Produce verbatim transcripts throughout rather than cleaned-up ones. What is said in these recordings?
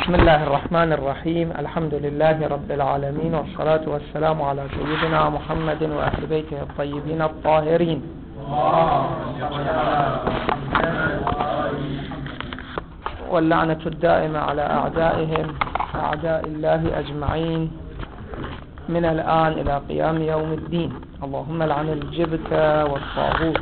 بسم الله الرحمن الرحيم. الحمد لله رب العالمين، والصلاة والسلام على سيدنا محمد وأهل بيته الطيبين الطاهرين، واللعنة الدائمة على أعدائهم أعداء الله أجمعين من الآن إلى قيام يوم الدين. اللهم لعن الجبت والطاغوت.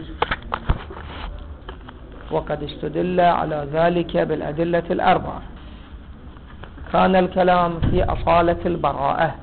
وقد استدل على ذلك بالأدلة الأربعة. كان الكلام في أصالة البراءة.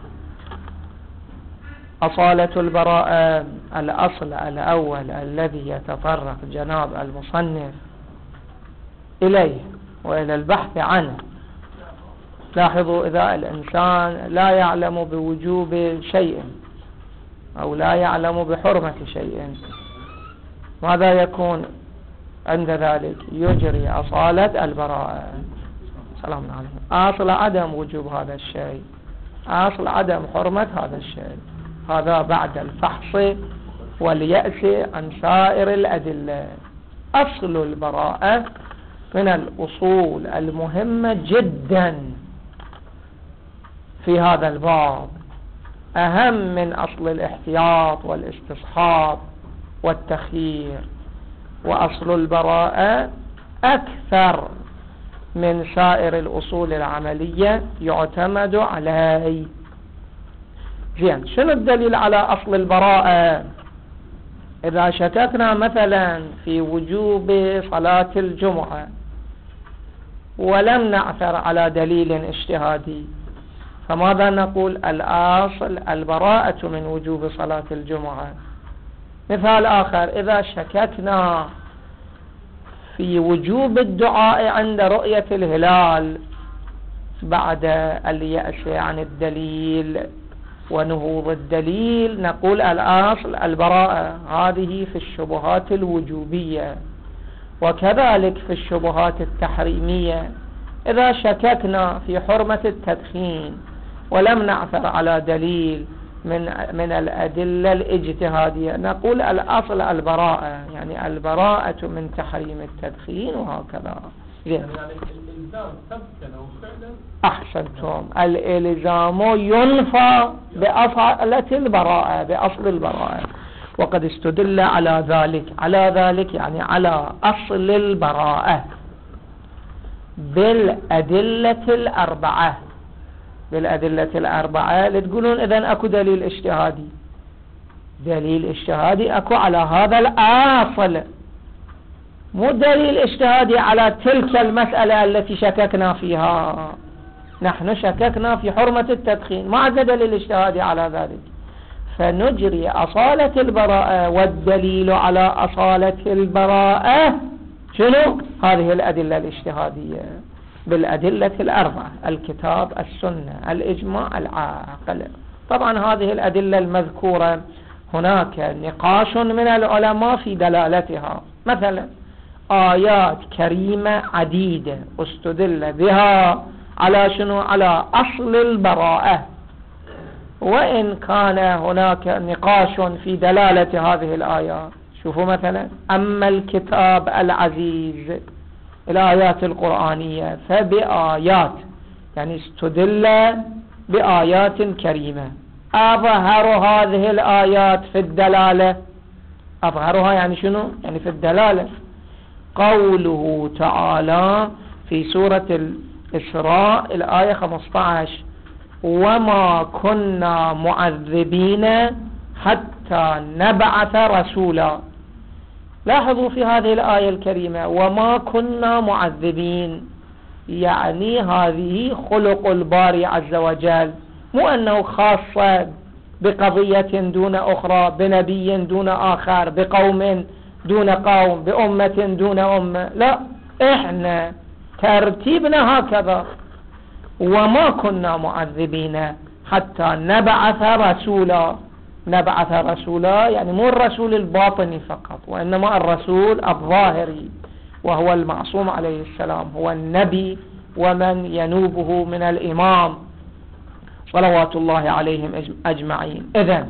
أصالة البراءة الأصل الأول الذي يتطرق جناب المصنف إليه وإلى البحث عنه. لاحظوا، إذا الإنسان لا يعلم بوجوب شيء أو لا يعلم بحرمة شيء، ماذا يكون عند ذلك؟ يجري أصالة البراءة. سلام عليكم. أصل عدم وجوب هذا الشيء، أصل عدم حرمة هذا الشيء، هذا بعد الفحص واليأس عن سائر الأدلة. أصل البراءة من الأصول المهمة جدا في هذا الباب، أهم من أصل الاحتياط والاستصحاب والتخيير. وأصل البراءة أكثر من سائر الأصول العملية يعتمد عليه. زين، شنو الدليل على أصل البراءة؟ إذا شككنا مثلا في وجوب صلاة الجمعة ولم نعثر على دليل اجتهادي، فماذا نقول؟ الأصل البراءة من وجوب صلاة الجمعة. مثال آخر، إذا شككنا في وجوب الدعاء عند رؤية الهلال بعد اليأس عن الدليل ونهوض الدليل، نقول الأصل البراءة. هذه في الشبهات الوجوبية، وكذلك في الشبهات التحريمية. إذا شككنا في حرمة التدخين ولم نعثر على دليل من من الأدلة الاجتهادية، نقول الأصل البراءة، يعني البراءة من تحريم التدخين وهكذا. يعني الإلزام ثبت أو فعلا. أحسنتم، الإلزام ينفى بأصالة البراءة، بأصل البراءة. وقد استدل على ذلك، على ذلك يعني على أصل البراءة بالأدلة الأربعة. بالأدلة الأربعة لتقولون إذن أكو دليل اجتهادي. دليل اجتهادي أكو على هذا الأصل، مو دليل اجتهادي على تلك المسألة التي شككنا فيها. نحن شككنا في حرمة التدخين، ما عاد دليل اجتهادي على ذلك، فنجري أصالة البراءة. والدليل على أصالة البراءة شنو؟ هذه الأدلة الاجتهادية بالأدلة الأربعة: الكتاب، السنة، الإجماع، العقل. طبعا هذه الأدلة المذكورة هناك نقاش من العلماء في دلالتها. مثلا آيات كريمة عديدة استدل بها على شنو؟ على أصل البراءة، وإن كان هناك نقاش في دلالة هذه الآيات. شوفوا مثلا، أما الكتاب العزيز، الآيات القرآنية، فبآيات يعني استدل بآيات كريمة. أظهر هذه الآيات في الدلالة، أظهرها يعني شنو؟ يعني في الدلالة قوله تعالى في سورة الإسراء الآية خمسة عشر: وما كنا معذبين حتى نبعث رسولا. لاحظوا في هذه الآية الكريمة وما كنا معذبين، يعني هذه خلق الباري عز وجل، مو أنه خاصة بقضية دون أخرى، بنبي دون آخر، بقوم دون قوم، بأمة دون أمة. لا، إحنا ترتيبنا هكذا: وما كنا معذبين حتى نبعث رسولا. نبعث رسولا يعني مو الرسول الباطني فقط، وإنما الرسول الظاهري، وهو المعصوم عليه السلام، هو النبي ومن ينوبه من الإمام صلوات الله عليهم أجمعين. إذن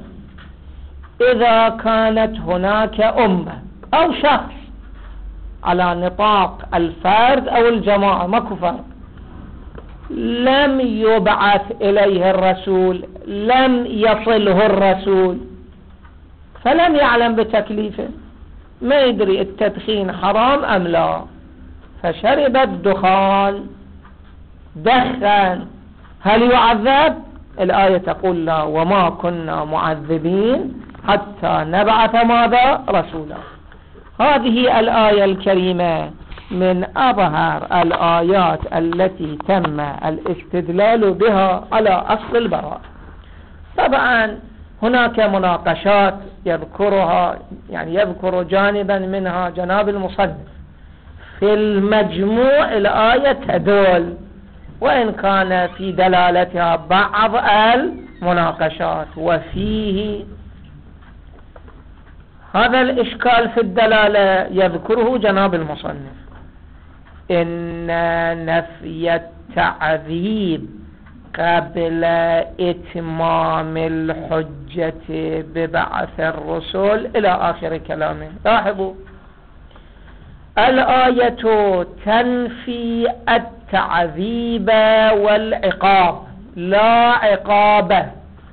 إذا كانت هناك أمة أو شخص على نطاق الفرد أو الجماعة، ماكو فرق، لم يبعث إليه الرسول، لم يصله الرسول، فلم يعلم بتكليفه، ما يدري التدخين حرام أم لا، فشرب الدخان، دخن، هل يعذب؟ الآية تقول لا، وما كنا معذبين حتى نبعث ماذا؟ رسولا. هذه الآية الكريمة من أظهر الآيات التي تم الاستدلال بها على أصل البراءة. طبعا هناك مناقشات يذكرها، يعني يذكر جانبا منها جناب المصنف. في المجموع الآية تدل، وإن كان في دلالتها بعض المناقشات، وفيه هذا الإشكال في الدلالة يذكره جناب المصنف: إن نفي التعذيب قبل إتمام الحجة ببعث الرسل إلى آخر كلامه. لاحظوا، الآية تنفي التعذيب والعقاب، لا عقاب.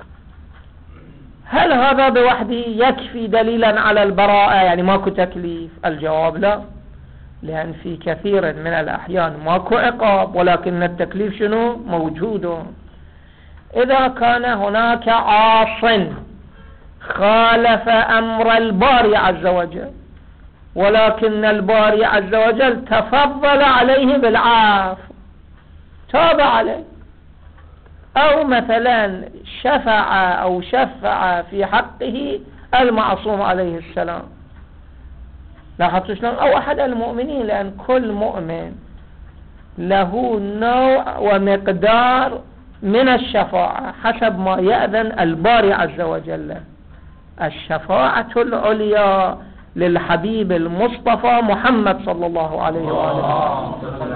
هل هذا بوحده يكفي دليلا على البراءة، يعني ماكو تكليف؟ الجواب لا، لأن في كثير من الأحيان ماكو عقاب ولكن التكليف شنو؟ موجود. إذا كان هناك عاص خالف أمر الباري عز وجل، ولكن الباري عز وجل تفضل عليه بالعفو، تاب عليه، أو مثلا شفع أو شفع في حقه المعصوم عليه السلام، لاحظتوا شلون؟ أو أحد المؤمنين، لأن كل مؤمن له نوع ومقدار من الشفاعة حسب ما يأذن الباري عز وجل. الشفاعة العليا للحبيب المصطفى محمد صلى الله عليه وآله،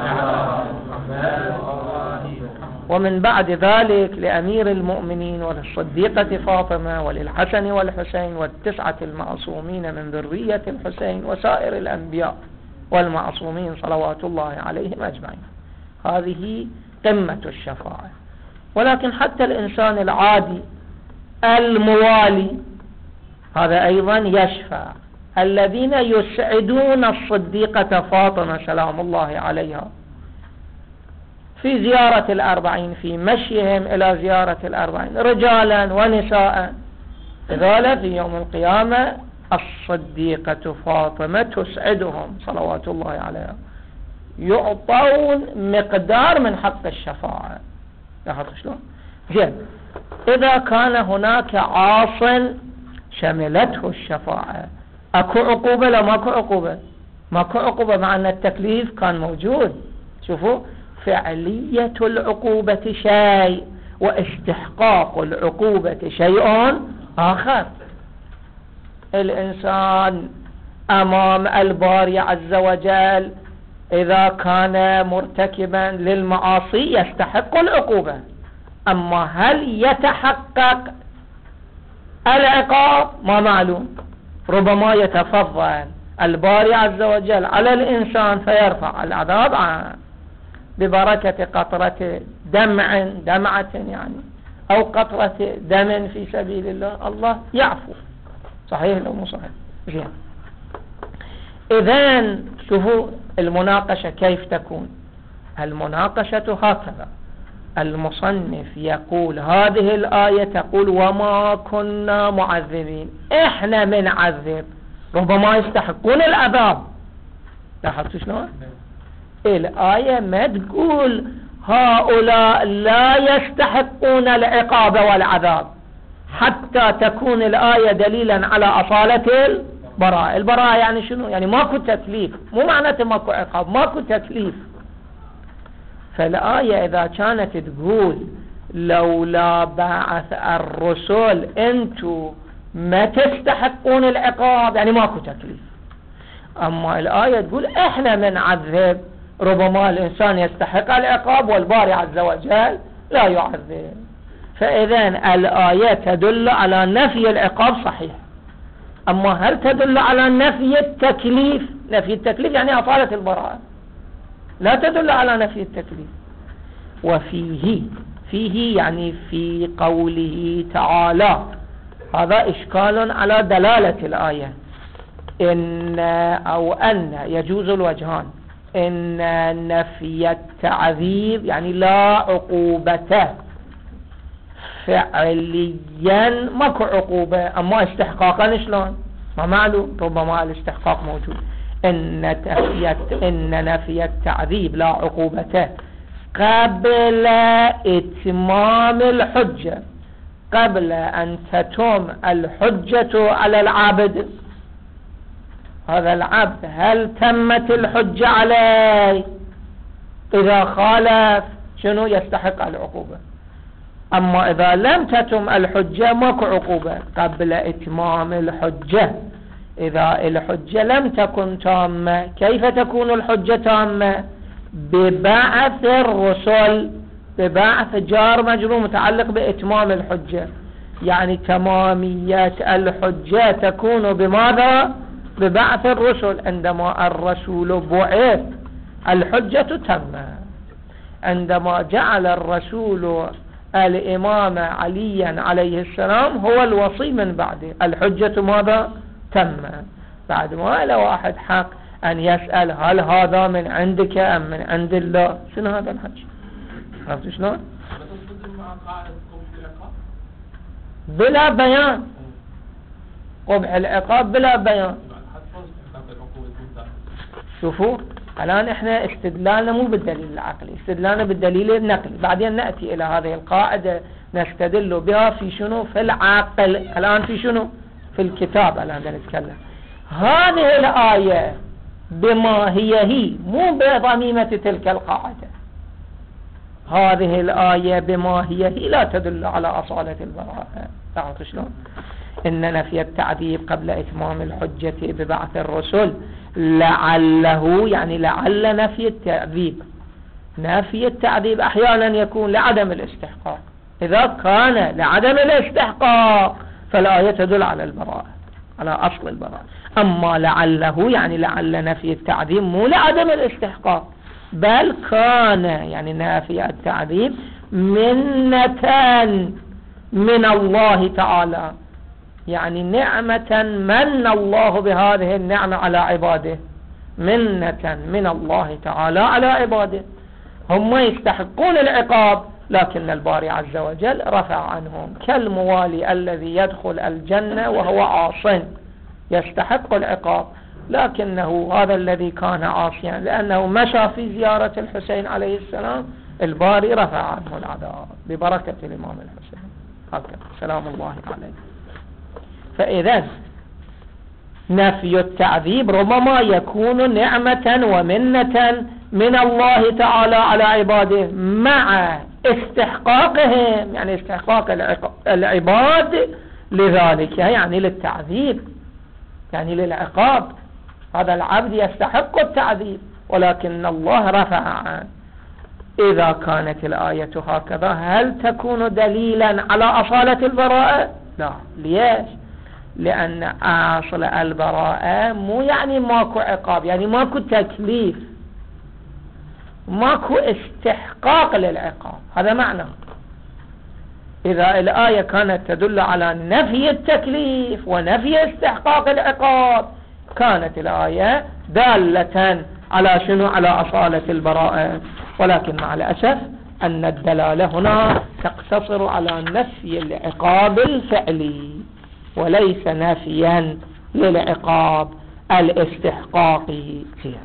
ومن بعد ذلك لأمير المؤمنين وللصديقة فاطمة وللحسن والحسين والتسعة المعصومين من ذرية الحسين وسائر الأنبياء والمعصومين صلوات الله عليهم أجمعين. هذه قمة الشفاعة. ولكن حتى الإنسان العادي الموالي هذا أيضا يشفع. الذين يسعدون الصديقة فاطمة سلام الله عليها في زيارة الأربعين، في مشيهم إلى زيارة الأربعين رجالا ونساء، لذلك في يوم القيامة الصديقة فاطمة تسعدهم صلوات الله عليها، يعطون مقدار من حق الشفاعة. لاحظوا شلون؟ زين، إذا كان هناك عاص شملته الشفاعة، أكو عقوبة؟ لا، ماكو عقوبة. ماكو عقوبة مع أن التكليف كان موجود. شوفوا، فعلية العقوبة شيء واستحقاق العقوبة شيء آخر. الإنسان أمام الباري عز وجل إذا كان مرتكبا للمعاصي يستحق العقوبة، أما هل يتحقق العقاب؟ ما معلوم. ربما يتفضل الباري عز وجل على الإنسان فيرفع العذاب عنه ببركة قطرة دمع دمعة يعني، أو قطرة دم في سبيل الله، الله يعفو. صحيح لو مو صحيح؟ زين. إذن شوفوا المناقشة كيف تكون. المناقشة هكذا: المصنف يقول هذه الآية تقول وما كنا معذبين، إحنا من عذب، ربما يستحقون العذاب. لاحظتوا شلون؟ الآية ما تقول هؤلاء لا يستحقون العقاب والعذاب، حتى تكون الآية دليلا على أصالة البراءة. البراءة يعني شنو؟ يعني ماكو تكليف، مو معناته ماكو عقاب، ماكو تكليف. فالآية إذا كانت تقول لولا بعث الرسل أنتم ما تستحقون العقاب، يعني ماكو تكليف. أما الآية تقول إحنا من عذب، ربما الإنسان يستحق العقاب والباري عز وجل لا يعذب. فإذن الآية تدل على نفي العقاب صحيح، أما هل تدل على نفي التكليف؟ نفي التكليف يعني أصالة البراءة، لا تدل على نفي التكليف. وفيه، فيه يعني في قوله تعالى، هذا إشكال على دلالة الآية. إن أو أن يجوز الوجهان. إن نفي التعذيب يعني لا عقوبة فعليا، ماكو عقوبة، أما استحقاقا شلون؟ ما معلوم، ربما الاستحقاق موجود. إن نفي إن نفي التعذيب لا عقوبة قبل إتمام الحجة، قبل أن تتم الحجة على العبد. هذا العبد هل تمت الحجة عليه؟ إذا خالف شنو؟ يستحق العقوبة. أما إذا لم تتم الحجة ماكو عقوبة قبل إتمام الحجة. إذا الحجة لم تكن تامة، كيف تكون الحجة تامة؟ ببعث الرسل، ببعث جار مجرور متعلق بإتمام الحجة، يعني تمامية الحجة تكون بماذا؟ ببعث الرسل. عندما الرسول بعث الحجة تمت. عندما جعل الرسول الإمام عليا عليه السلام هو الوصي من بعده، الحجة ماذا؟ تم. بعد ما له واحد حق أن يسأل هل هذا من عندك أم من عند الله؟ شنو هذا الحج؟ عرفت شلون؟ بلا بيان، قبح العقاب بلا بيان. شوفوا الآن احنا استدلالنا مو بالدليل العقلي، استدلالنا بالدليل النقلي. بعدين نأتي إلى هذه القاعدة نستدل بها في شنو؟ في العقل. الآن في شنو؟ في الكتاب. الآن نتكلم هذه الآية بما هي هي، مو بضميمة تلك القاعدة. هذه الآية بما هي هي لا تدل على أصالة البراءة. تعرف شلون؟ إن نفي التعذيب قبل إتمام الحجة ببعث الرسل لعله، يعني لعل نفي التعذيب. نفي التعذيب أحيانا يكون لعدم الاستحقاق. إذا كان لعدم الاستحقاق فالآية تدل على البراءة، على أصل البراءة. أما لعله يعني لعل نفي التعذيب مو لعدم الاستحقاق، بل كان يعني نافي التعذيب منة من الله تعالى، يعني نعمة من الله بهذه النعمة على عباده، منة من الله تعالى على عباده. هم يستحقون العقاب لكن الباري عز وجل رفع عنهم، كالموالي الذي يدخل الجنة وهو عاصٍ يستحق العقاب، لكنه هذا الذي كان عاصيا لأنه مشى في زيارة الحسين عليه السلام الباري رفع عنه العذاب ببركة الإمام الحسين. هكذا سلام الله عليه. فإذا نفي التعذيب ربما يكون نعمة ومنة من الله تعالى على عباده مع استحقاقهم، يعني استحقاق العباد لذلك، يعني للتعذيب، يعني للعقاب. هذا العبد يستحق التعذيب ولكن الله رفع عنه. إذا كانت الآية هكذا هل تكون دليلا على أصالة البراءة؟ لا. ليش؟ لأن أصل البراءة مو يعني ماكو عقاب، يعني ماكو تكليف، ماكو استحقاق للعقاب. هذا معنى. إذا الآية كانت تدل على نفي التكليف ونفي استحقاق العقاب كانت الآية دالة على شنو؟ على أصالة البراءة. ولكن مع الأسف أن الدلالة هنا تقتصر على نفي العقاب الفعلي وليس نفيا للعقاب الاستحقاقي فيها.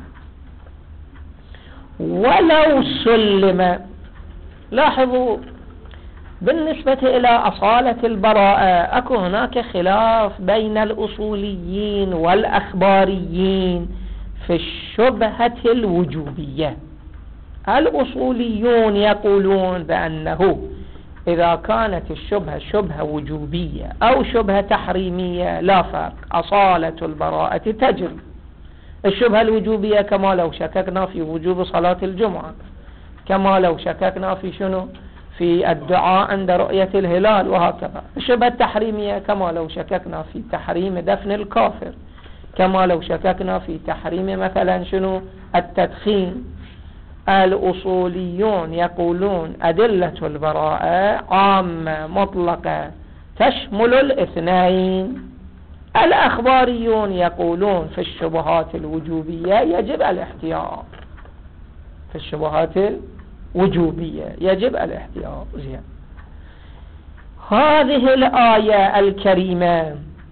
ولو سلم، لاحظوا بالنسبة إلى أصالة البراءة أكو هناك خلاف بين الأصوليين والأخباريين في الشبهة الوجوبية. الأصوليون يقولون بأنه إذا كانت الشبهة شبهة وجوبية أو شبهة تحريمية لا فرق، أصالة البراءة تجري. الشبهة الوجوبية كما لو شككنا في وجوب صلاة الجمعة، كما لو شككنا في شنو؟ في الدعاء عند رؤية الهلال، وهكذا. الشبهة التحريمية كما لو شككنا في تحريم دفن الكافر، كما لو شككنا في تحريم مثلا شنو؟ التدخين الأصوليون يقولون أدلة البراءة عامة مطلقة تشمل الاثنين. الأخباريون يقولون في الشبهات الوجوبية يجب الاحتياط، في الشبهات الوجوبية يجب الاحتياط. زين، هذه الآية الكريمة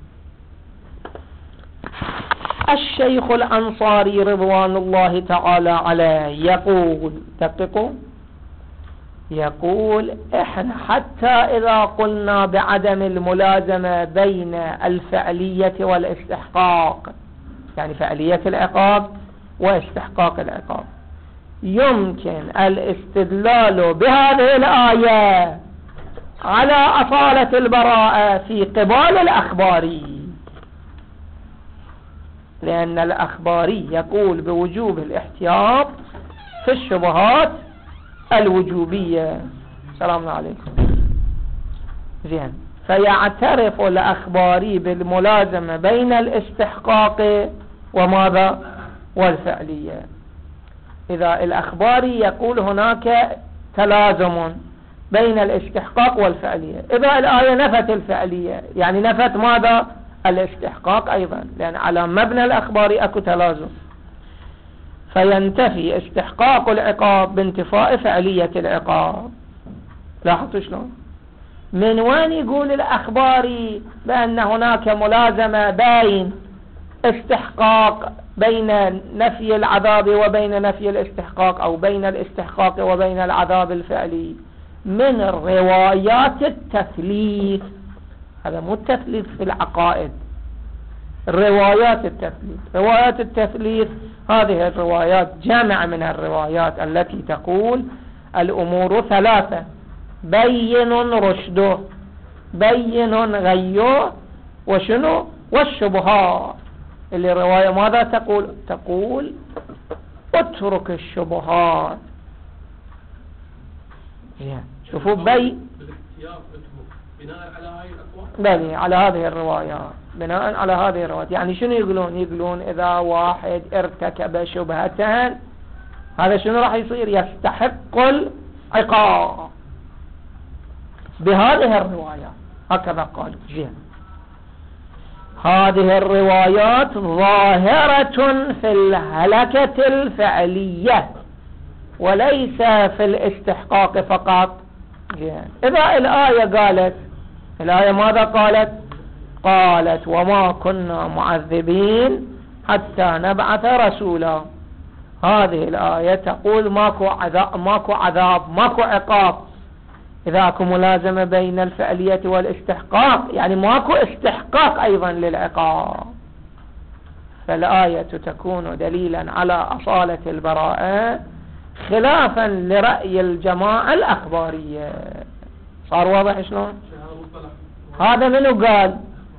الشيخ الأنصاري رضوان الله تعالى عليه يقول، دققوا، يقول احنا حتى إذا قلنا بعدم الملازمة بين الفعلية والاستحقاق، يعني فعلية العقاب واستحقاق العقاب، يمكن الاستدلال بهذه الآية على أصالة البراءة في قبال الأخباري، لأن الأخباري يقول بوجوب الاحتياط في الشبهات الوجوبية. السلام عليكم. زين، فيعترف الأخباري بالملازمة بين الاستحقاق وماذا والفعلية. إذا الأخباري يقول هناك تلازم بين الاستحقاق والفعلية، إذا الآية نفت الفعلية يعني نفت ماذا الاستحقاق أيضا، لأن على مبنى الأخباري أكو تلازم، فينتفي استحقاق العقاب بانتفاء فعلية العقاب. لاحظتوا شلون؟ من وين يقول الأخباري بأن هناك ملازمة بين استحقاق، بين نفي العذاب وبين نفي الاستحقاق، أو بين الاستحقاق وبين العذاب الفعلي؟ من روايات التثليث. هذا مو التثليث في العقائد، روايات التثليث. روايات التثليث هذه الروايات جمع من الروايات التي تقول الأمور ثلاثة: بين رشده، بين غيه، وشنو والشبهات. اللي رواية ماذا تقول؟ تقول اترك الشبهات. شوفوا بي بناء على هاي الأقوال، بني على هذه الروايات، بناء على هذه الروايات. يعني شنو يقولون؟ يقولون إذا واحد ارتكب شبهة هذا شنو راح يصير؟ يستحق العقاب بهذه الروايات، هكذا قالوا. زين، هذه الروايات ظاهرة في الهلكة الفعلية وليس في الاستحقاق فقط. زين، إذا الآية قالت، الآية ماذا قالت؟ قالت وما كنا معذبين حتى نبعث رسولا. هذه الآية تقول ماكو عذاب، ماكو عذاب، ماكو عقاب. إذا أكو ملازمة بين الفعلية والاستحقاق يعني ماكو استحقاق أيضا للعقاب. فالآية تكون دليلا على أصالة البراءة خلافا لرأي الجماعة الأخبارية. صار واضح شلون؟ هذا منو قال؟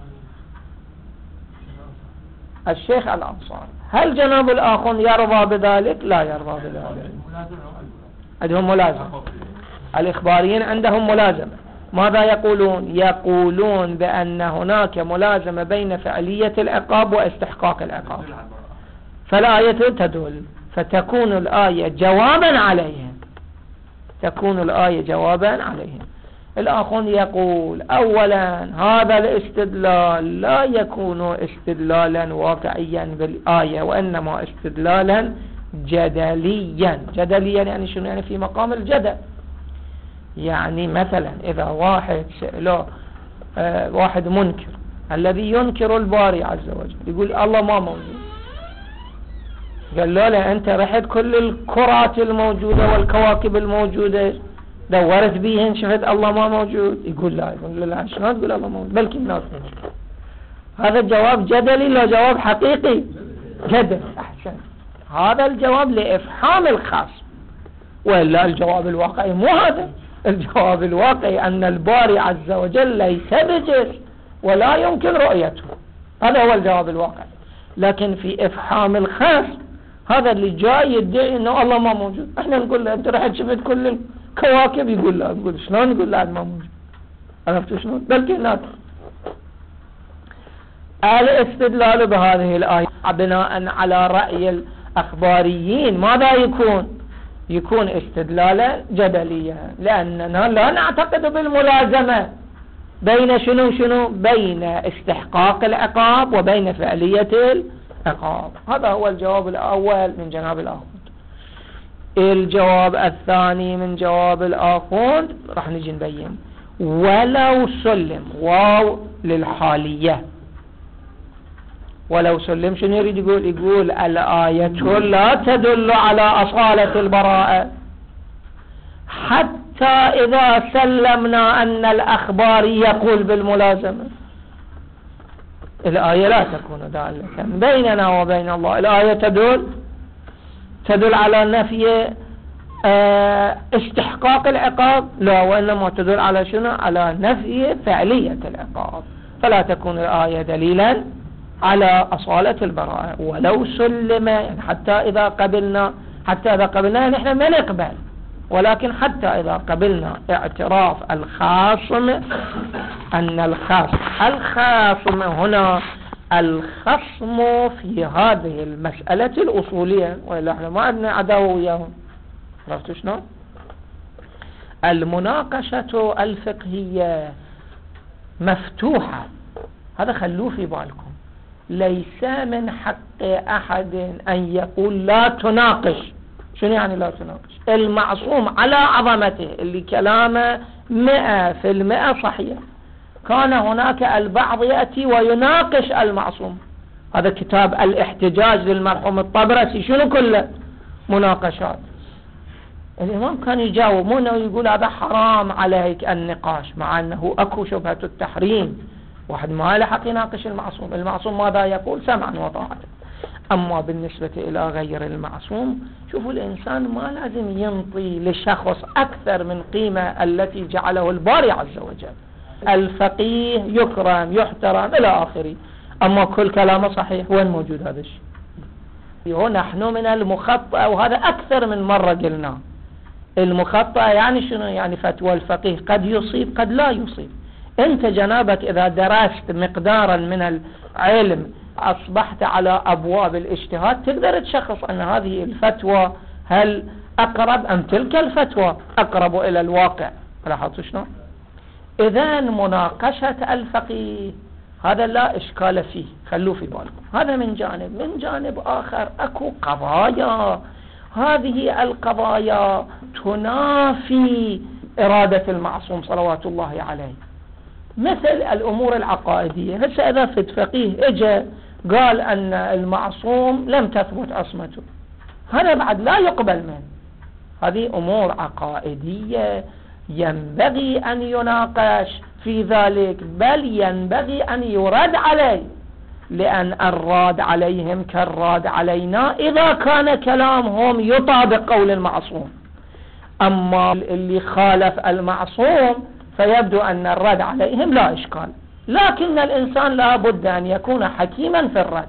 الشيخ الأنصاري. هل جناب الآخر يرضى بذلك؟ لا يرضى بذلك. عندهم ملازمة، الإخباريين عندهم ملازمة. ماذا يقولون؟ يقولون بأن هناك ملازمة بين فعلية العقاب واستحقاق العقاب، فالآية تدل، فتكون الآية جوابا عليهم، تكون الآية جوابا عليهم. الآخر يقول أولا هذا الاستدلال لا يكون استدلالا واقعيا بالآية، وإنما استدلالا جدليا. جدليا يعني شنو؟ يعني في مقام الجدل. يعني مثلا إذا واحد سأله آه واحد منكر، الذي ينكر الباري عز وجل، يقول الله ما موجود، قال له لا أنت رحت كل الكرات الموجودة والكواكب الموجودة دورت بيهن شفت الله ما موجود؟ يقول لا. يقول لا شلون تقول الله موجود؟ بلكي الناس موجود. هذا جواب جدلي لا جواب حقيقي؟ جدل. أحسن، هذا الجواب لإفحام الخصم، وإلا الجواب الواقعي مو هذا. الجواب الواقعي أن الباري عز وجل ليس بجسم ولا يمكن رؤيته، هذا هو الجواب الواقعي. لكن في إفحام الخصم هذا اللي جاي يدعي أنه الله ما موجود، احنا نقول له أنت رحت شفت كل الكواكب، يقول لا. نقول شلون نقول لا ما موجود؟ عرفتوا شلون؟ بلكي ناكل. الاستدلال بهذه الآية بناء على رأي الأخباريين ماذا يكون؟ يكون استدلالا جدليا، لأننا لا نعتقد بالملازمة بين شنو شنو بين استحقاق العقاب وبين فعلية العقاب. هذا هو الجواب الأول من جناب الآخوند. الجواب الثاني من جواب الآخوند راح نجي نبين ولو سلم، واو للحالية. ولو سلم شنو يريد يقول؟ يقول الآية لا تدل على أصالة البراءة حتى إذا سلمنا أن الأخباري يقول بالملازمة. الآية لا تكون دالة بيننا وبين الله. الآية تدل تدل على نفي استحقاق العقاب؟ لا، وإنما تدل على شنو؟ على نفي فعلية العقاب. فلا تكون الآية دليلا على أصالة البراءة. ولو سلم يعني حتى إذا قبلنا، حتى إذا قبلنا نحن ما نقبل، ولكن حتى إذا قبلنا اعتراف الخاصم أن الخاصم الخاصم هنا الخصم في هذه المسألة الأصولية، وإلا احنا ما عندنا عداوة وياهم. عرفتوا شنو؟ المناقشة الفقهية مفتوحة، هذا خلوه في بالكم. ليس من حق أحد أن يقول لا تناقش. شنو يعني لا تناقش؟ المعصوم على عظمته اللي كلامه مئة في المئة صحيح، كان هناك البعض يأتي ويناقش المعصوم. هذا كتاب الاحتجاج للمرحوم الطبرسي شنو كله؟ مناقشات. الإمام كان يجاوب، مو انه يقول هذا حرام عليك النقاش، مع أنه أكو شبهة التحريم. واحد ما له حق يناقش المعصوم. المعصوم ماذا يقول؟ سمعا وطاعة. أما بالنسبة إلى غير المعصوم، شوفوا الإنسان ما لازم ينطي لشخص أكثر من قيمة التي جعله الباري عز وجل. الفقيه يكرم يحترم إلى آخره، أما كل كلامه صحيح. وين موجود هذا الشيء؟ ونحن من المخطئة، وهذا أكثر من مرة قلنا. المخطئة يعني شنو؟ يعني فتوى الفقيه قد يصيب قد لا يصيب. أنت جنابك إذا درست مقدارا من العلم أصبحت على أبواب الاجتهاد، تقدر تشخص أن هذه الفتوى هل أقرب أم تلك الفتوى أقرب إلى الواقع. لاحظتوا شنو؟ إذن مناقشة الفقيه هذا لا إشكال فيه، خلوه في بالكم. هذا من جانب. من جانب آخر أكو قضايا، هذه القضايا تنافي إرادة المعصوم صلوات الله عليه، مثل الأمور العقائدية. هسه إذا فد فقيه إجا قال أن المعصوم لم تثبت عصمته، هذا بعد لا يقبل منه. هذه أمور عقائدية ينبغي أن يناقش في ذلك، بل ينبغي أن يرد عليه، لأن الراد عليهم كالراد علينا إذا كان كلامهم يطابق قول المعصوم. أما اللي خالف المعصوم فيبدو أن الرد عليهم لا إشكال، لكن الإنسان لا بد أن يكون حكيما في الرد.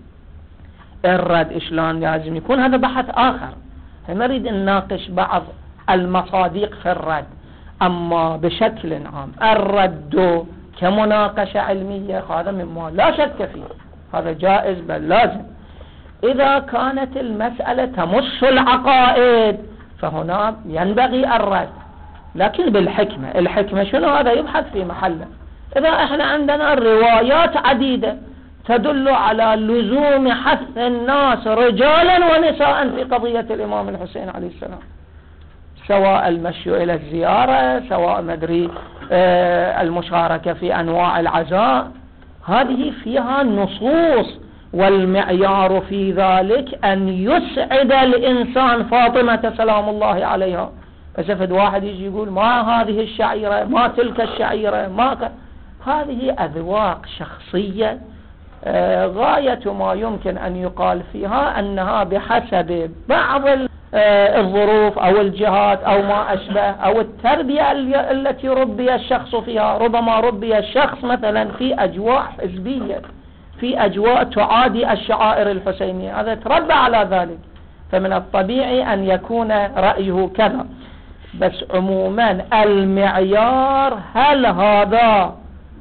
الرد إشلون لازم يكون؟ هذا بحث آخر. نريد أن نناقش بعض المصادق في الرد، أما بشكل عام الرد كمناقشة علمية هذا مما لا شك فيه، هذا جائز بل لازم. إذا كانت المسألة تمس العقائد فهنا ينبغي الرد، لكن بالحكمة. الحكمة شنو؟ هذا يبحث في محله. إذا احنا عندنا الروايات عديدة تدل على لزوم حث الناس رجالا ونساء في قضية الإمام الحسين عليه السلام، سواء المشي إلى الزيارة، سواء مدري آه المشاركة في أنواع العزاء، هذه فيها نصوص، والمعيار في ذلك أن يسعد الإنسان فاطمة سلام الله عليها. فسفد واحد يجي يقول ما هذه الشعيرة، ما تلك الشعيرة، ما ك... هذه أذواق شخصية آه غاية ما يمكن أن يقال فيها أنها بحسب بعض آه الظروف أو الجهات أو ما أشبه أو التربية التي ربي الشخص فيها. ربما ربي الشخص مثلا في أجواء حزبية، في أجواء تعادي الشعائر الحسينية، هذا تربى على ذلك، فمن الطبيعي أن يكون رأيه كذا. بس عموما المعيار هل هذا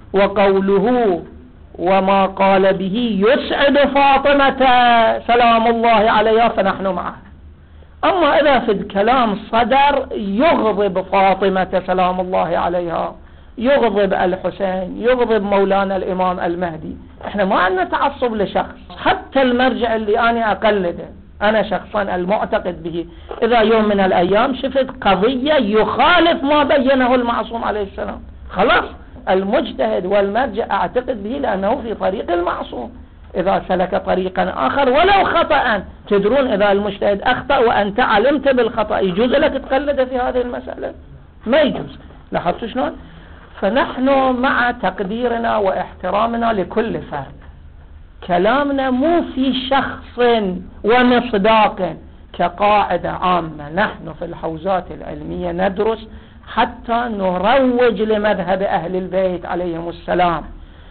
وقوله وما قال به يسعد فاطمة سلام الله عليها فنحن معه، أما إذا في الكلام صدر يغضب فاطمة سلام الله عليها، يغضب الحسين، يغضب مولانا الإمام المهدي، احنا ما عندنا تعصب لشخص. حتى المرجع اللي أنا أقلده أنا شخصا المعتقد به، إذا يوم من الأيام شفت قضية يخالف ما بينه المعصوم عليه السلام، خلاص المجتهد والمرجع أعتقد به لأنه في طريق المعصوم. إذا سلك طريقا آخر ولو خطأ، تدرون إذا المجتهد أخطأ وأنت علمت بالخطأ يجوز لك تقلد في هذه المسألة؟ ما يجوز. لاحظتوا شلون؟ فنحن مع تقديرنا واحترامنا لكل فرد، كلامنا مو في شخص ومصداق. كقاعدة عامة نحن في الحوزات العلمية ندرس حتى نروج لمذهب أهل البيت عليهم السلام،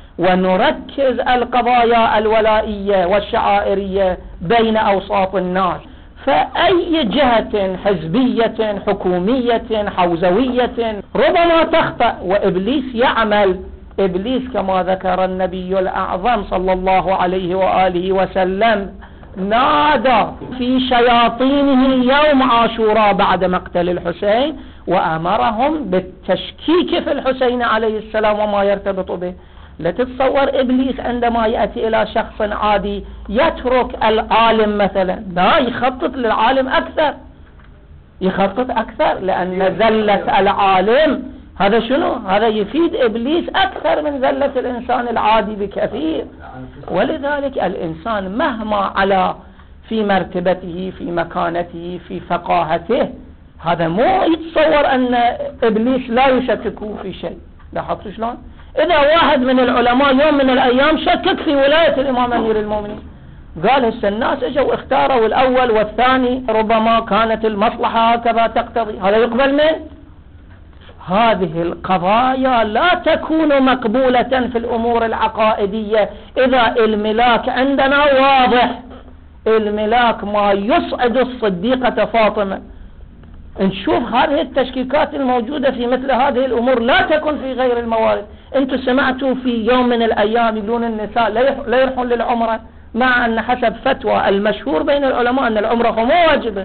ونركز القضايا الولائية والشعائرية بين أوساط الناس. فأي جهة حزبية حكومية حوزوية ربما تخطأ، وإبليس يعمل. إبليس كما ذكر النبي الأعظم صلى الله عليه وآله وسلم نادى في شياطينه يوم عاشوراء بعد مقتل الحسين، وأمرهم بالتشكيك في الحسين عليه السلام وما يرتبط به. لا تتصور إبليس عندما يأتي إلى شخص عادي يترك العالم مثلا، لا، يخطط للعالم أكثر، يخطط أكثر، لأن زلة العالم هذا شنو؟ هذا يفيد إبليس أكثر من زلة الإنسان العادي بكثير. ولذلك الإنسان مهما على في مرتبته في مكانته في فقاهته، هذا مو يتصور أن إبليس لا يشككه في شيء. لاحظتوا شلون؟ إذا واحد من العلماء يوم من الأيام شكك في ولاية الإمام أمير المؤمنين، قال هسه الناس اجوا اختاروا الأول والثاني، ربما كانت المصلحة هكذا تقتضي، هذا يقبل منه؟ هذه القضايا لا تكون مقبولة في الأمور العقائدية إذا الملاك عندنا واضح. الملاك ما يصعد الصديقة فاطمة. نشوف هذه التشكيكات الموجودة في مثل هذه الأمور لا تكن في غير الموارد. انتم سمعتوا في يوم من الأيام يقولون النساء لا يروحون للعمرة، مع أن حسب فتوى المشهور بين العلماء أن العمرة مو واجبة.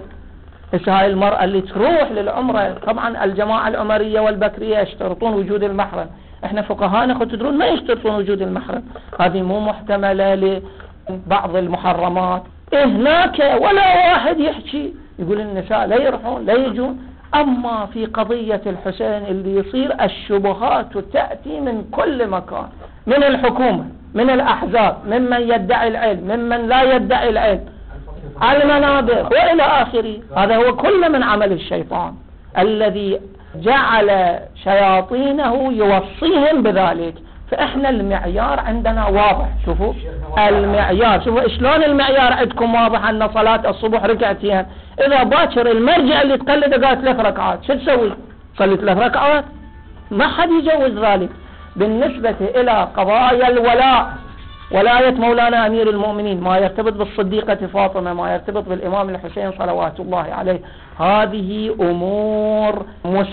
هاي المرأة اللي تروح للعمرة، طبعا الجماعة العمرية والبكرية يشترطون وجود المحرم، احنا فقهاء تدرون ما يشترطون وجود المحرم، هذه مو محتملة لبعض المحرمات. هناك ولا واحد يحكي يقول النساء لا يروحون لا يجون. أما في قضية الحسين اللي يصير الشبهات تأتي من كل مكان، من الحكومة، من الأحزاب، ممن يدعي العلم، ممن لا يدعي العلم، على المنابر وإلى آخره. هذا هو كل من عمل الشيطان الذي جعل شياطينه يوصيهم بذلك. فإحنا المعيار عندنا واضح. شوفوا المعيار، شوفوا شلون المعيار عندكم واضح أن صلاة الصبح ركعتين. إذا باكر المرجع اللي تقلد قال ثلاث ركعات، شو تسوي؟ صلي ثلاث ركعات؟ ما حد يجوز ذلك. بالنسبة إلى قضايا الولاء، ولاية مولانا أمير المؤمنين، ما يرتبط بالصديقة فاطمة، ما يرتبط بالإمام الحسين صلوات الله عليه، هذه أمور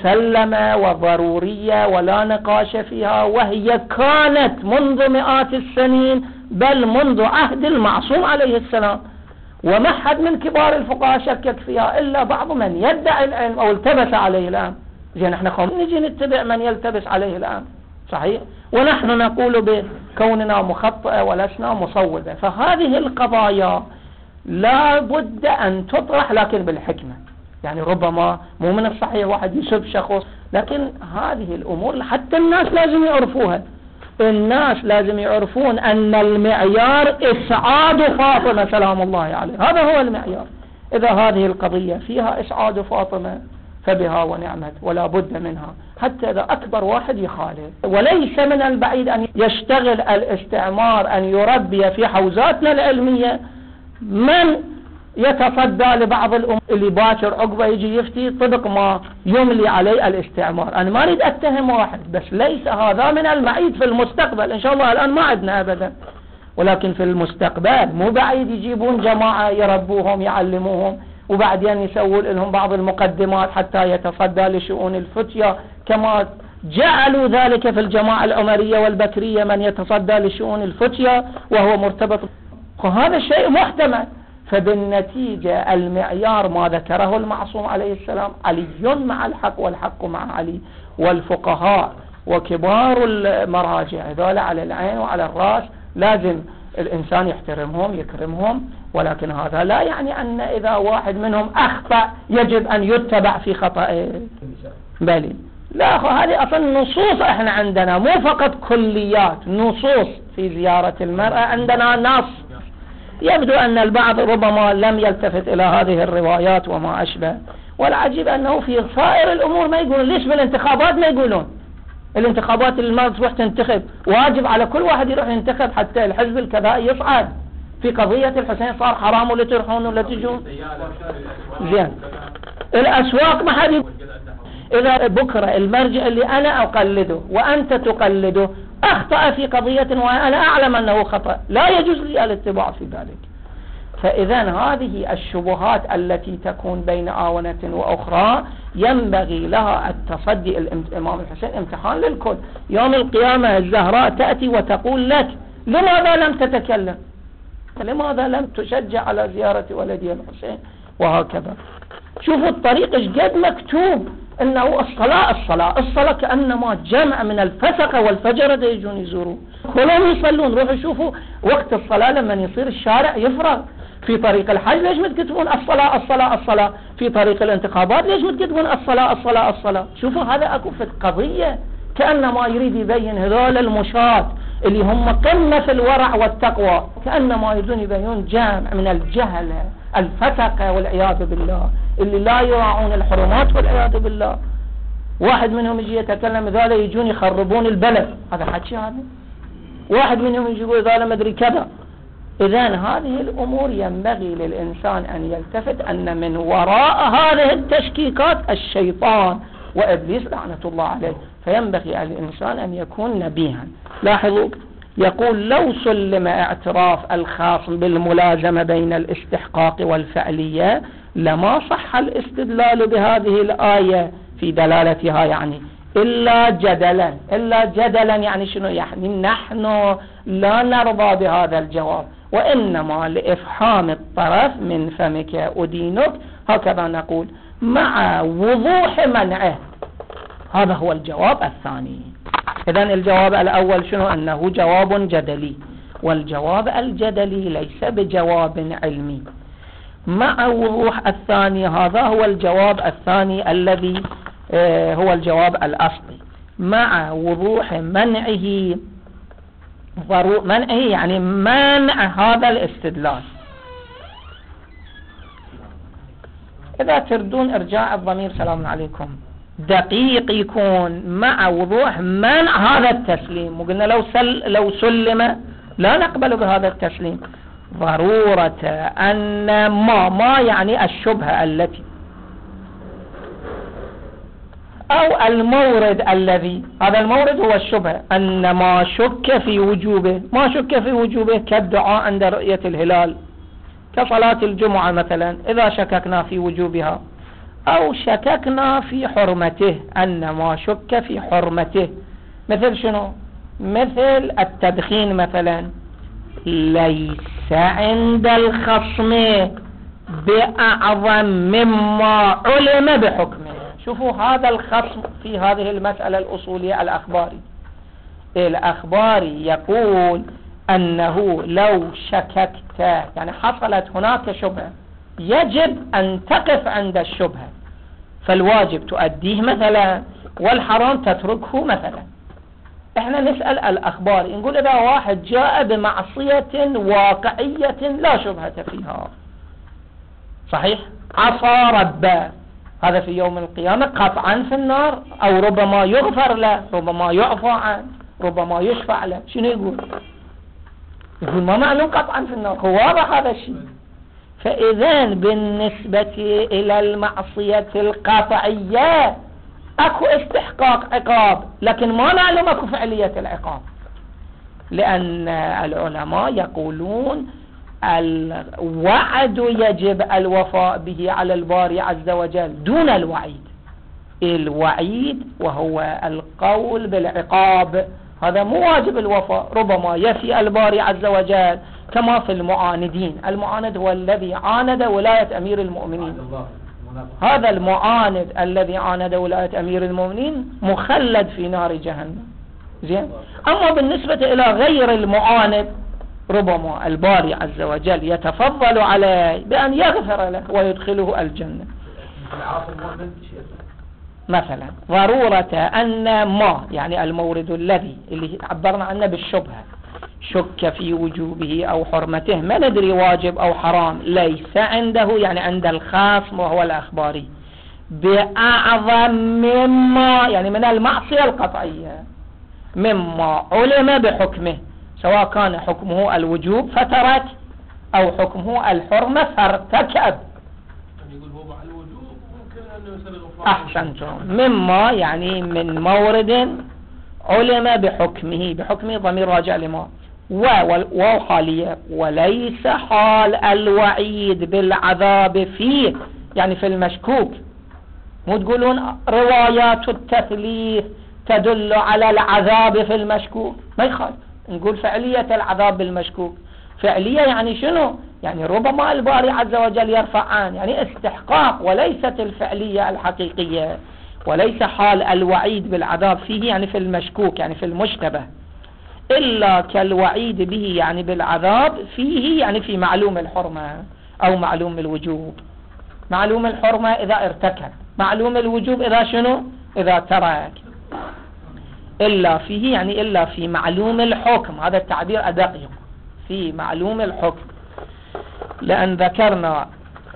مسلمة وضرورية ولا نقاش فيها، وهي كانت منذ مئات السنين، بل منذ عهد المعصوم عليه السلام، وما حد من كبار الفقهاء شكك فيها إلا بعض من يدعي العلم أو التبس عليه الآن. زين احنا خم نجي نتبع من يلتبس عليه الآن، صحيح؟ ونحن نقول بكوننا مخطئة ولسنا مصوبة. فهذه القضايا لا بد أن تطرح، لكن بالحكمة. يعني ربما مو من الصحيح واحد يسب شخص، لكن هذه الأمور حتى الناس لازم يعرفوها. الناس لازم يعرفون أن المعيار إسعاد فاطمة سلام الله عليه، هذا هو المعيار. إذا هذه القضية فيها إسعاد فاطمة فبها ونعمت ولا بد منها، حتى إذا أكبر واحد يخالف. وليس من البعيد أن يشتغل الاستعمار أن يربي في حوزاتنا العلمية من يتصدى لبعض الأمور اللي باكر عقبه يجي يفتي طبق ما يملي عليه الاستعمار. أنا ما أريد أتهم واحد، بس ليس هذا من المعيد في المستقبل. إن شاء الله الآن ما عندنا أبدا، ولكن في المستقبل مو بعيد يجيبون جماعة يربوهم يعلموهم وبعدين يسوون لهم بعض المقدمات حتى يتصدى لشؤون الفتية، كما جعلوا ذلك في الجماعة العمرية والبكرية من يتصدى لشؤون الفتية وهو مرتبط. وهذا الشيء محتمل، فبالنتيجة المعيار ما ذكره المعصوم عليه السلام، علي مع الحق والحق مع علي، والفقهاء وكبار المراجع هذول على العين وعلى الرأس، لازم الإنسان يحترمهم يكرمهم، ولكن هذا لا يعني أن إذا واحد منهم أخطأ يجب أن يتبع في خطأه. بلي لا، هذه أصلا نصوص احنا عندنا، مو فقط كليات، نصوص في زيارة المرأة عندنا نص. يبدو أن البعض ربما لم يلتفت إلى هذه الروايات وما أشبه، والعجيب أنه في صائر الأمور ما يقولون. ليش بالانتخابات ما يقولون؟ الانتخابات اللي ما تروح تنتخب واجب على كل واحد يروح ينتخب حتى الحزب الكذائي يصعد. في قضية الحسين صار حرام ولا تروحون ولا تجون. زين الأسواق ما حد يقول. إذا بكرة المرجع اللي أنا أقلده وأنت تقلده أخطأ في قضية وأنا أعلم أنه خطأ، لا يجوز لي الاتباع في ذلك. فإذا هذه الشبهات التي تكون بين آونة وأخرى ينبغي لها التصدي. الإمام الحسين امتحان للكل. يوم القيامة الزهراء تأتي وتقول لك لماذا لم تتكلم؟ لماذا لم تشجع على زيارة ولدي الحسين؟ وهكذا. شوفوا الطريق ايش قد مكتوب انه الصلاة الصلاة الصلاة كأنما جمع من الفسقة والفجرة يجون يزوروا كلهم يصلون. روحوا شوفوا وقت الصلاة لما يصير الشارع يفرغ. في طريق الحج ليش متكتبون الصلاة الصلاة الصلاة؟ في طريق الانتخابات ليش متكتبون الصلاة الصلاة الصلاة؟ شوفوا هذا اكو في القضية كأنما يريد يبين هذول المشاة اللي هم قمة في الورع والتقوى، كأنما يريدون يبينون جامع من الجهلة الفتقة والعياذ بالله اللي لا يراعون الحرمات والعياذ بالله. واحد منهم يجي يتكلم ذولا يجون يخربون البلد، هذا حكي هذا. واحد منهم يجي يقول ذولا مدري كذا. إذن هذه الأمور ينبغي للإنسان أن يلتفت أن من وراء هذه التشكيكات الشيطان وإبليس لعنة الله عليه، فينبغي الإنسان أن يكون نبيها. لاحظوا يقول لو سلم اعتراف الخاص بالملازمة بين الاستحقاق والفعلية لما صح الاستدلال بهذه الآية في دلالتها، يعني إلا جدلا. إلا جدلا يعني شنو؟ يعني نحن لا نرضى بهذا الجواب، وإنما لإفحام الطرف من فمك أدينك، هكذا نقول مع وضوح منعه. هذا هو الجواب الثاني. إذن الجواب الأول شنو؟ أنه جواب جدلي، والجواب الجدلي ليس بجواب علمي. مع وضوح الثاني، هذا هو الجواب الثاني الذي آه هو الجواب الأصلي. مع وضوح منعه، منعه يعني منع هذا الاستدلال. إذا تردون إرجاع الضمير سلام عليكم دقيق يكون مع وضوح منع هذا التسليم. وقلنا لو سل لو سلم لا نقبل بهذا التسليم. ضرورة أن ما ما يعني الشبهة التي أو المورد الذي، هذا المورد هو الشبهة، أن ما شك في وجوبه، ما شك في وجوبه كالدعاء عند رؤية الهلال، كصلاة الجمعة مثلا إذا شككنا في وجوبها، أو شككنا في حرمته، أن ما شك في حرمته مثل شنو؟ مثل التدخين مثلا ليس عند الخصم بأعظم مما علم بحكمه. شوفوا هذا الخصم في هذه المسألة الأصولية الأخباري. الأخباري يقول أنه لو شككت يعني حصلت هناك شبهة يجب أن تقف عند الشبهة، فالواجب تؤديه مثلا والحرام تتركه مثلا. احنا نسأل الأخبار نقول إذا واحد جاء بمعصية واقعية لا شبهة فيها، صحيح، عصى ربه، هذا في يوم القيامة قطعا في النار، أو ربما يغفر له، ربما يعفى عنه، ربما يشفع له. شنو يقول؟ يقول ما معلوم قطعا في النار، هو واضح هذا الشيء. فإذا بالنسبة إلى المعصية القطعية أكو استحقاق عقاب، لكن ما معلوم أكو فعلية العقاب، لأن العلماء يقولون الوعد يجب الوفاء به على الباري عز وجل دون الوعيد. الوعيد وهو القول بالعقاب هذا مو واجب الوفاء، ربما يفي الباري عز وجل كما في المعاندين. المعاند هو الذي عاند ولاية أمير المؤمنين، هذا المعاند الذي عاند ولاية أمير المؤمنين مخلد في نار جهنم. زين. أما بالنسبة إلى غير المعاند ربما الباري عز وجل يتفضل عليه بأن يغفر له ويدخله الجنة. مثلا ضرورة أن ما يعني المورد الذي اللي عبرنا عنه بالشبهة شك في وجوبه أو حرمته، ما ندري واجب أو حرام، ليس عنده يعني عند الخاص وهو الأخباري بأعظم مما يعني من المعصية القطعية مما علم بحكمه، سواء كان حكمه الوجوب فترك أو حكمه الحرمة فارتكب. أحسنتم. مما يعني من مورد علم بحكمه، بحكمه ضمير راجع لما واو حالية، وليس حال الوعيد بالعذاب فيه يعني في المشكوك. مو تقولون روايات التثليث تدل على العذاب في المشكوك، ما يخالف نقول فعلية العذاب بالمشكوك. فعلية يعني شنو؟ يعني ربما الباري عز وجل يرفع عن يعني استحقاق، وليست الفعلية الحقيقية، وليس حال الوعيد بالعذاب فيه يعني في المشكوك يعني في المشتبه، إلا كالوعيد به يعني بالعذاب فيه يعني في معلوم الحرمة أو معلوم الوجوب. معلوم الحرمة إذا ارتكب، معلوم الوجوب إذا شنو؟ إذا ترك. إلا فيه يعني إلا في معلوم الحكم، هذا التعبير أدقيق، في معلوم الحكم، لأن ذكرنا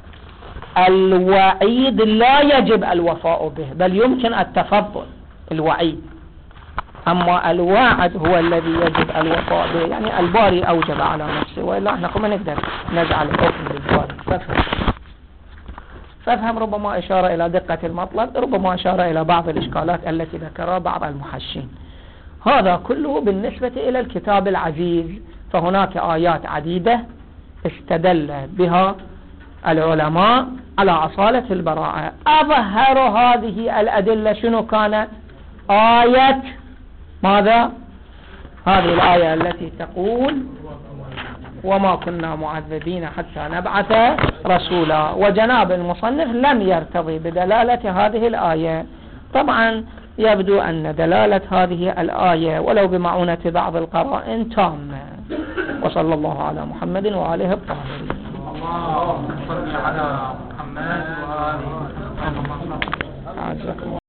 الوعيد لا يجب الوفاء به بل يمكن التفضل الوعيد، أما الواعد هو الذي يجب الوفاء به، يعني الباري أوجب على نفسه، وإلا احنا كما نقدر نجعل حكم للباري. فافهم فافهم ربما إشارة إلى دقة المطلب، ربما إشارة إلى بعض الإشكالات التي ذكرها بعض المحشين. هذا كله بالنسبة إلى الكتاب العزيز، فهناك آيات عديدة استدل بها العلماء على أصالة البراءة. أظهر هذه الأدلة شنو كانت؟ آية ماذا؟ هذه الآية التي تقول وما كنا معذبين حتى نبعث رسولا، وجناب المصنف لم يرتضي بدلالة هذه الآية. طبعا يبدو أن دلالة هذه الآية ولو بمعونة بعض القرائن تامة. وصلى الله على محمد وآله الطاهرين. اللهم صل على محمد وآله.